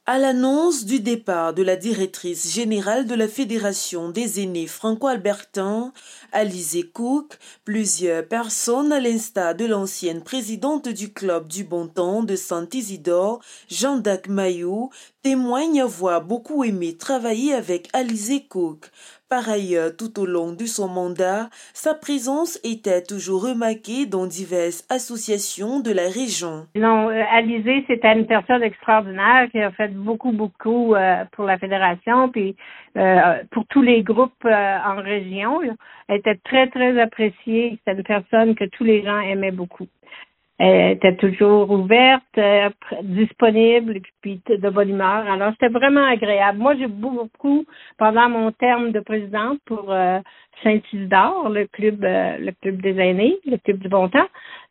À l'annonce du départ de la directrice générale de la Fédération des aînés franco-albertains, Alizée Cook, plusieurs personnes, à l'instar de l'ancienne présidente du club du Bon Temps de Saint-Isidore, Jean-Dac Mayou, témoignent avoir beaucoup aimé travailler avec Alizée Cook. Par ailleurs, tout au long de son mandat, sa présence était toujours remarquée dans diverses associations de la région. Non, Alizée, c'était une personne extraordinaire qui a fait beaucoup pour la fédération, puis pour tous les groupes en région. Là. Elle était très, très appréciée. C'était une personne que tous les gens aimaient beaucoup. Elle était toujours ouverte, disponible, puis de bonne humeur. Alors, c'était vraiment agréable. Moi, j'ai beaucoup, pendant mon terme de présidente pour Saint-Isidore, le club des aînés, le club du bon temps,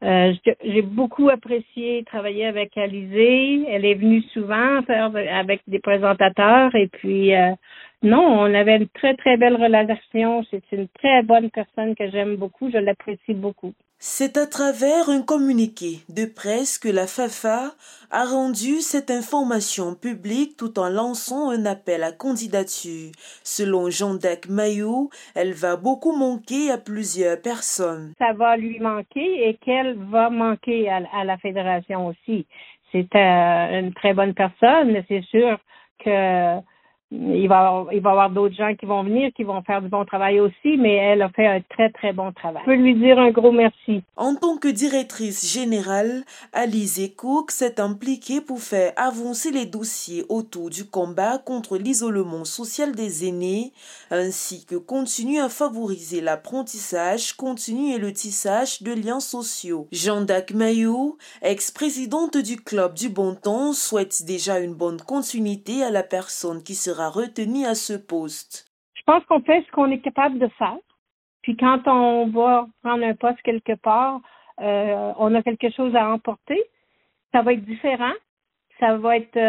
j'ai beaucoup apprécié travailler avec Alizée. Elle est venue souvent faire avec des présentateurs et puis non, on avait une très, très belle relation. C'est une très bonne personne que j'aime beaucoup. Je l'apprécie beaucoup. C'est à travers un communiqué de presse que la FAFA a rendu cette information publique tout en lançant un appel à candidature. Selon Jean-Dac Mayou, elle va beaucoup manquer à plusieurs personnes. Ça va lui manquer et qu'elle va manquer à la fédération aussi. C'est une très bonne personne, mais c'est sûr que il va y avoir d'autres gens qui vont venir, qui vont faire du bon travail aussi, mais elle a fait un très, très bon travail. Je peux lui dire un gros merci. En tant que directrice générale, Alizée Cook s'est impliquée pour faire avancer les dossiers autour du combat contre l'isolement social des aînés, ainsi que continuer à favoriser l'apprentissage continu et le tissage de liens sociaux. Jean-Dac Mayou, ex-présidente du club du Bon Temps, souhaite déjà une bonne continuité à la personne qui sera retenue à ce poste. Je pense qu'on fait ce qu'on est capable de faire. Puis quand on va prendre un poste quelque part, on a quelque chose à emporter. Ça va être différent. Ça va être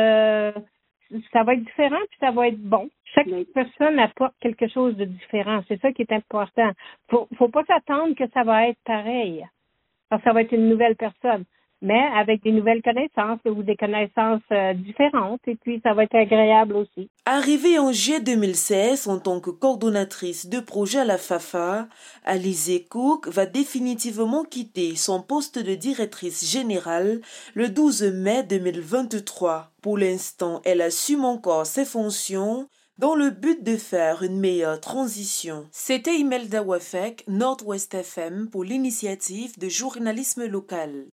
différent puis ça va être bon. Chaque personne apporte quelque chose de différent. C'est ça qui est important. Faut pas s'attendre que ça va être pareil. Alors, ça va être une nouvelle personne, mais avec des nouvelles connaissances ou des connaissances différentes. Et puis, ça va être agréable aussi. Arrivée en juillet 2016 en tant que coordonnatrice de projet à la FAFA, Alizée Cook va définitivement quitter son poste de directrice générale le 12 mai 2023. Pour l'instant, elle assume encore ses fonctions dans le but de faire une meilleure transition. C'était Imelda Wafek, Nord-Ouest FM, pour l'initiative de journalisme local.